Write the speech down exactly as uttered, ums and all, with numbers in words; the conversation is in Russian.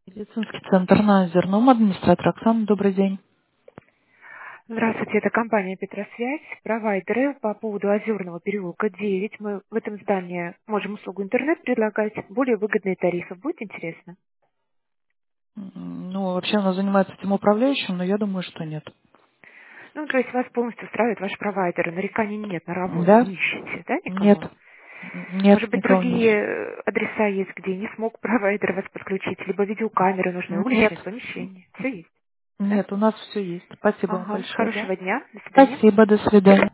Медицинский центр на Озерном, администратор Оксана, добрый день. Здравствуйте, это компания «Петросвязь», провайдеры по поводу Озерного переулка девять. Мы в этом здании можем услугу интернет предлагать, более выгодные тарифы. Будет интересно? М, Ну, вообще она занимается этим управляющим, но я думаю, что нет. Ну, то есть вас полностью устраивают ваши провайдеры, нареканий нет на работу, Да? не ищете, да, Нет. никого? Нет, Может быть, никого не другие ищет. э, адреса есть, где не смог провайдер вас подключить, либо видеокамеры нужны, Нет. уличные помещения. Все есть, да? Нет, у нас все есть. Спасибо вам Ага, большое, да? хорошего дня, до свидания. Спасибо, до свидания.